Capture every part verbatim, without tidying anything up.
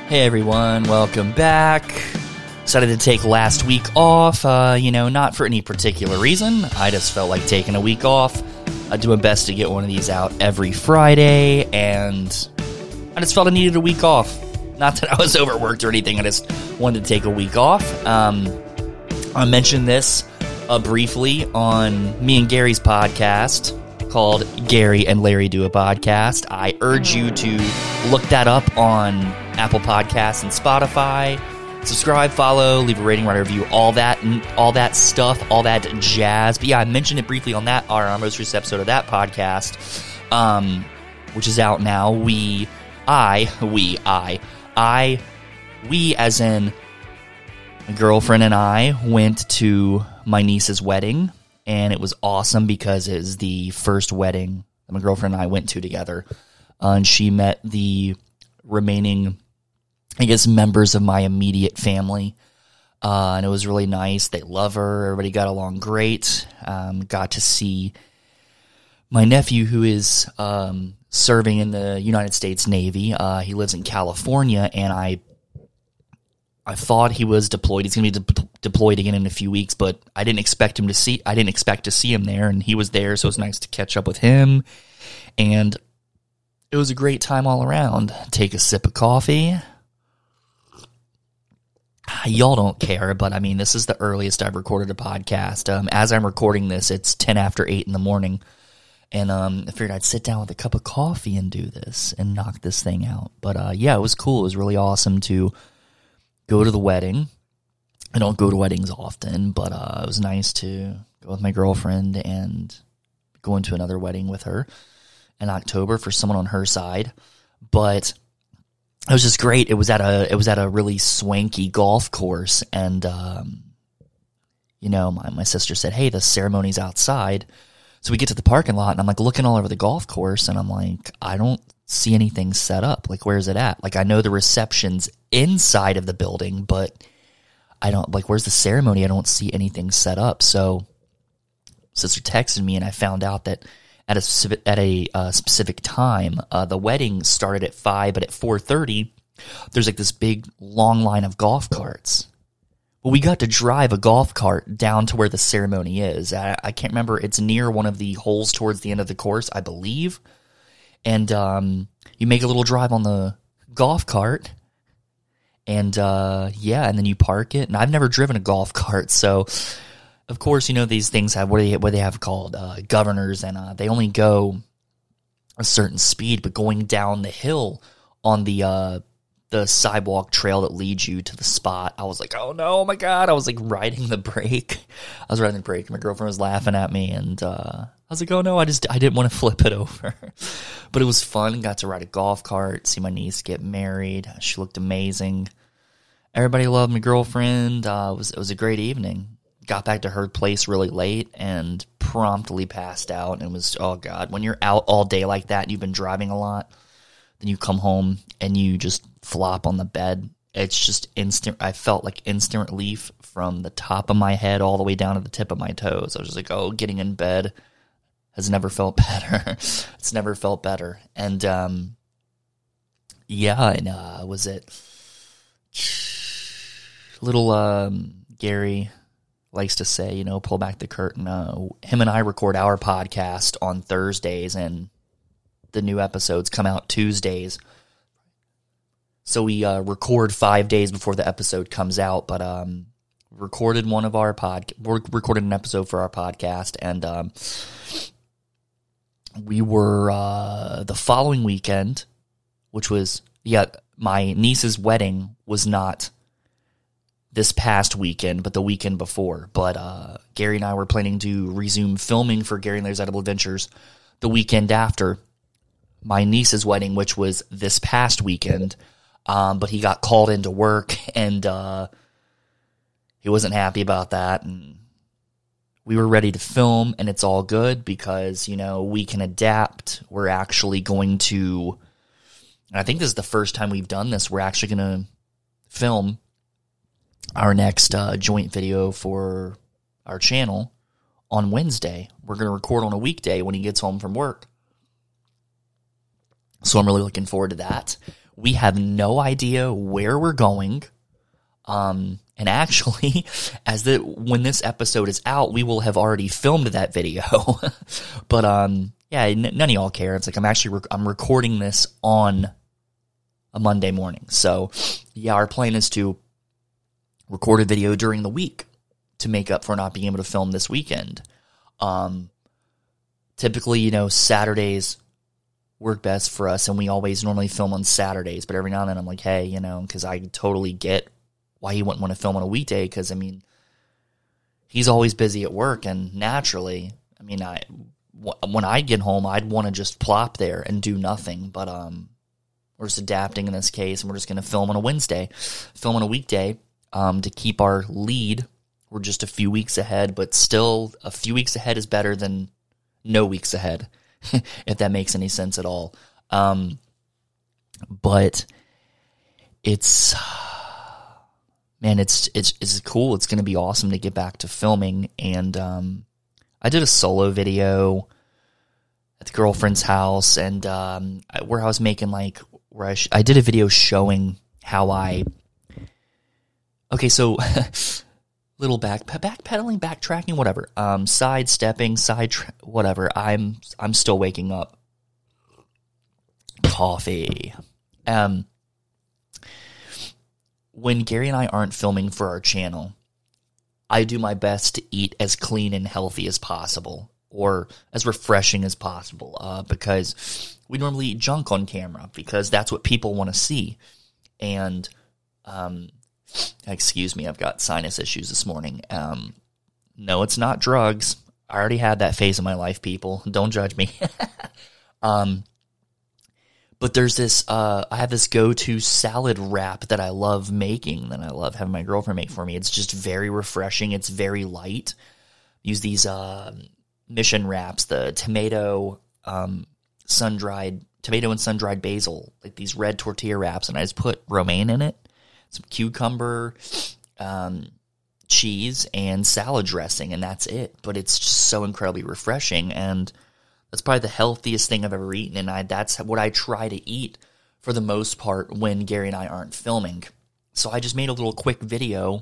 Hey everyone, welcome back. Decided to take last week off, uh, you know, not for any particular reason. I just felt like taking a week off. I do my best to get one of these out every Friday, and I just felt I needed a week off. Not that I was overworked or anything, I just wanted to take a week off. Um, I mentioned this uh, briefly on me and Gary's podcast called Gary and Larry Do a Podcast. I urge you to look that up on Apple Podcasts and Spotify. Subscribe, follow, leave a rating, write a review, all that, all that stuff, all that jazz. But yeah, I mentioned it briefly on that, our, our most recent episode of that podcast, um, which is out now. We, I, we, I, I, we, as in my girlfriend and I went to my niece's wedding, and it was awesome because it was the first wedding that my girlfriend and I went to together. Uh, and she met the remaining, I guess, members of my immediate family. Uh, and it was really nice. They love her. Everybody got along great. Um, got to see my nephew, who is um, serving in the United States Navy. Uh, he lives in California, and I I thought he was deployed. He's going to be de- deployed again in a few weeks, but I didn't expect him to see. I didn't expect to see him there, and he was there, so it was nice to catch up with him. And it was a great time all around. Take a sip of coffee. Y'all don't care, but I mean, this is the earliest I've recorded a podcast. Um, as I'm recording this, it's ten after eight in the morning, and um, I figured I'd sit down with a cup of coffee and do this and knock this thing out. But uh, yeah, it was cool. It was really awesome to go to the wedding. I don't go to weddings often, but uh, it was nice to go with my girlfriend and go into another wedding with her in October for someone on her side. But it was just great. It was at a it was at a really swanky golf course, and um, you know, my my sister said, "Hey, the ceremony's outside." So we get to the parking lot, and I'm like looking all over the golf course, and I'm like, I don't see anything set up. Like, where's it at? Like, I know the reception's inside of the building, but I don't, like, where's the ceremony? I don't see anything set up. So sister texted me, and I found out that at a specific, at a uh, specific time, uh, the wedding started at five, but at four thirty, there's like this big long line of golf carts. Well, we got to drive a golf cart down to where the ceremony is. I, I can't remember. It's near one of the holes towards the end of the course, I believe. And um, you make a little drive on the golf cart, and uh, yeah, and then you park it. And I've never driven a golf cart, so of course, you know, these things have what do they what do they have called uh, governors, and uh, they only go a certain speed. But going down the hill on the uh, the sidewalk trail that leads you to the spot, I was like, oh no, oh my god! I was like riding the brake. I was riding the brake. My girlfriend was laughing at me, and uh, I was like, oh no, I just I didn't want to flip it over. But it was fun. Got to ride a golf cart, see my niece get married. She looked amazing. Everybody loved my girlfriend. Uh, it was it was a great evening. Got back to her place really late and promptly passed out. And it was, oh God, when you're out all day like that and you've been driving a lot, then you come home and you just flop on the bed. It's just instant. I felt like instant relief from the top of my head all the way down to the tip of my toes. I was just like, oh, getting in bed has never felt better. It's never felt better. And um, yeah, and uh, was it little um, Gary likes to say, you know, pull back the curtain. Uh, him and I record our podcast on Thursdays, and the new episodes come out Tuesdays. So we uh, record five days before the episode comes out, but um, recorded one of our pod, recorded an episode for our podcast, and um, we were uh, the following weekend, which was yeah, my niece's wedding was not this past weekend, but the weekend before. But uh, Gary and I were planning to resume filming for Gary and Larry's Edible Adventures the weekend after my niece's wedding, which was this past weekend. Um, but he got called into work, and uh, he wasn't happy about that. And we were ready to film, and it's all good because, you know, we can adapt. We're actually going to, and I think this is the first time we've done this, we're actually going to film our next uh, joint video for our channel on Wednesday. We're going to record on a weekday when he gets home from work. So I'm really looking forward to that. We have no idea where we're going. Um, and actually, as the when this episode is out, we will have already filmed that video. But um, yeah, n- none of y'all care. It's like I'm actually rec- I'm recording this on a Monday morning. So yeah, our plan is to record a video during the week to make up for not being able to film this weekend. Um, typically, you know, Saturdays work best for us, and we always normally film on Saturdays. But every now and then, I'm like, hey, you know, because I totally get why he wouldn't want to film on a weekday, because, I mean, he's always busy at work, and naturally, I mean, I when I get home, I'd want to just plop there and do nothing, but um, we're just adapting in this case, and we're just going to film on a Wednesday, film on a weekday um, to keep our lead. We're just a few weeks ahead, but still a few weeks ahead is better than no weeks ahead, if that makes any sense at all. Um, but it's... Man, it's it's it's cool. It's going to be awesome to get back to filming. And um, I did a solo video at the girlfriend's house, and um, where I was making like where I sh- I did a video showing how I. Okay, so little back backpedaling, backtracking, whatever. Um, sidestepping, side tra- whatever. I'm I'm still waking up. Coffee. Um. When Gary and I aren't filming for our channel, I do my best to eat as clean and healthy as possible, or as refreshing as possible, uh, because we normally eat junk on camera, because that's what people want to see. And, um, excuse me, I've got sinus issues this morning. Um, no, it's not drugs. I already had that phase in my life, people. Don't judge me. um, But there's this, uh, I have this go-to salad wrap that I love making, that I love having my girlfriend make for me. It's just very refreshing. It's very light. Use these uh, Mission wraps, the tomato, um, sun-dried, tomato and sun-dried basil, like these red tortilla wraps, and I just put romaine in it, some cucumber, um, cheese, and salad dressing, and that's it. But it's just so incredibly refreshing, and that's probably the healthiest thing I've ever eaten, and I, that's what I try to eat for the most part when Gary and I aren't filming. So I just made a little quick video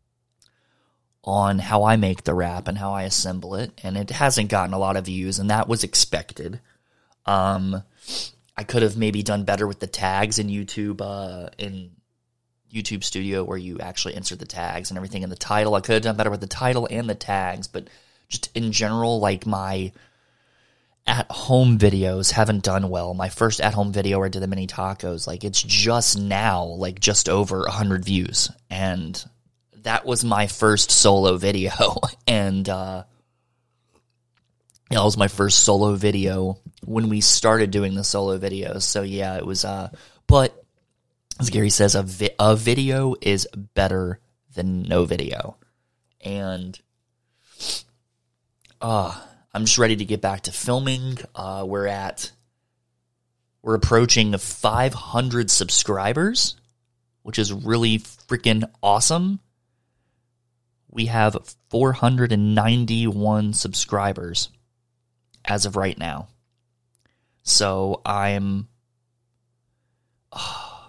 on how I make the wrap and how I assemble it, and it hasn't gotten a lot of views, and that was expected. Um, I could have maybe done better with the tags in YouTube, uh, in YouTube Studio, where you actually insert the tags and everything in the title. I could have done better with the title and the tags, but just in general, like my at-home videos haven't done well. My first at-home video where I did the mini tacos, like it's just now, like just over one hundred views. And that was my first solo video. And uh, yeah, that was my first solo video when we started doing the solo videos. So yeah, it was, uh, but as Gary says, a, vi- a video is better than no video. And, uh, I'm just ready to get back to filming. Uh, we're at, we're approaching five hundred subscribers, which is really freaking awesome. We have four hundred ninety-one subscribers as of right now. So I'm, oh,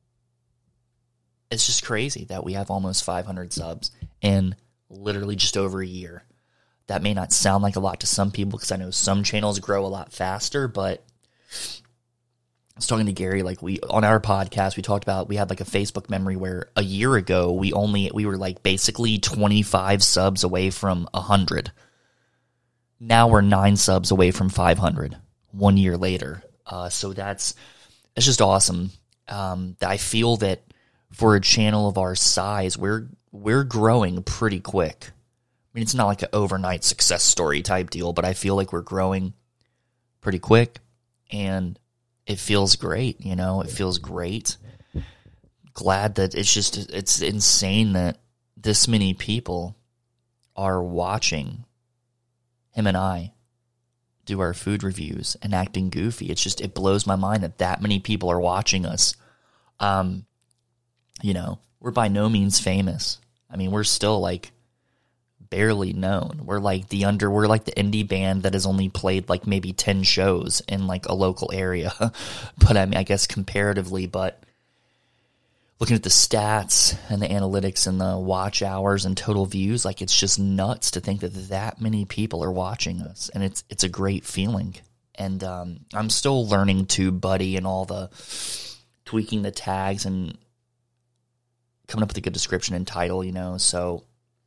it's just crazy that we have almost five hundred subs in literally just over a year. That may not sound like a lot to some people, because I know some channels grow a lot faster, but I was talking to Gary, like we, on our podcast, we talked about, we had like a Facebook memory where a year ago, we only, we were like basically twenty-five subs away from one hundred. Now we're nine subs away from five hundred one year later. Uh, so that's, it's just awesome. Um, I feel that for a channel of our size, we're, we're growing pretty quick. I mean, it's not like an overnight success story type deal, but I feel like we're growing pretty quick, and it feels great, you know? It feels great. Glad that it's just, it's insane that this many people are watching him and I do our food reviews and acting goofy. It's just, it blows my mind that that many people are watching us. Um, you know, we're by no means famous. I mean, we're still like barely known. We're like the under, we're like the indie band that has only played like maybe ten shows in like a local area. But I mean, I guess comparatively, but looking at the stats and the analytics and the watch hours and total views, like it's just nuts to think that that many people are watching us. And it's, it's a great feeling. And um, I'm still learning TubeBuddy and all the tweaking the tags and coming up with a good description and title, you know. So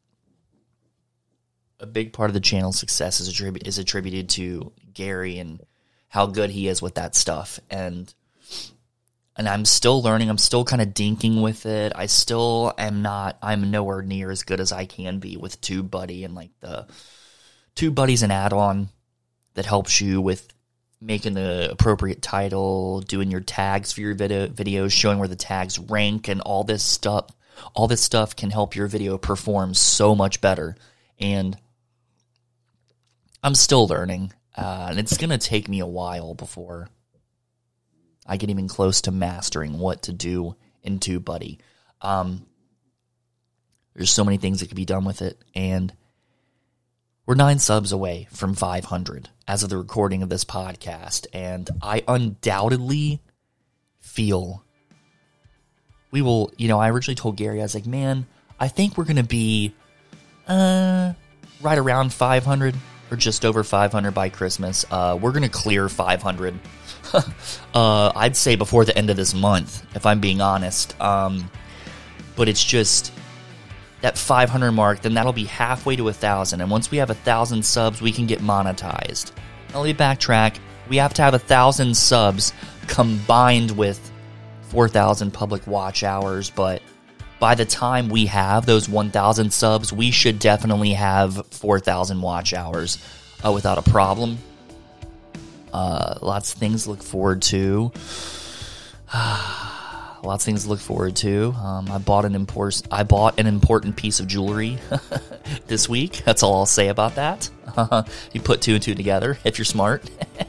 a big part of the channel's success is, attrib- is attributed to Gary and how good he is with that stuff. And and I'm still learning. I'm still kind of dinking with it. I still am not, I'm nowhere near as good as I can be with TubeBuddy. And like the TubeBuddy's an add-on that helps you with making the appropriate title, doing your tags for your video, videos, showing where the tags rank, and all this stuff. All this stuff can help your video perform so much better. And I'm still learning, uh, and it's going to take me a while before I get even close to mastering what to do in TubeBuddy. Um, there's so many things that could be done with it, and we're nine subs away from five hundred as of the recording of this podcast, and I undoubtedly feel we will, you know, I originally told Gary, I was like, man, I think we're going to be uh, right around five hundred or just over five hundred by Christmas. Uh, we're going to clear five hundred, uh, I'd say before the end of this month, if I'm being honest. Um, but it's just that five hundred mark, then that'll be halfway to one thousand. And once we have one thousand subs, we can get monetized. Now, let me backtrack. We have to have one thousand subs combined with four thousand public watch hours. But by the time we have those one thousand subs, we should definitely have four thousand watch hours uh, without a problem. Uh, lots of things to look forward to. Lots of things to look forward to. Um, I bought an import. I bought an important piece of jewelry this week. That's all I'll say about that. You put two and two together if you're smart.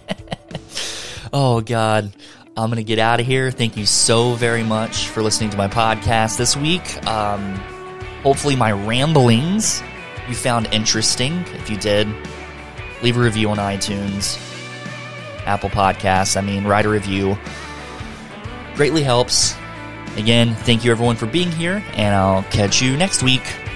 Oh God, I'm gonna get out of here. Thank you so very much for listening to my podcast this week. Um, hopefully, my ramblings you found interesting. If you did, leave a review on iTunes, Apple Podcasts. I mean, write a review. Greatly helps. Again, thank you everyone for being here, and I'll catch you next week.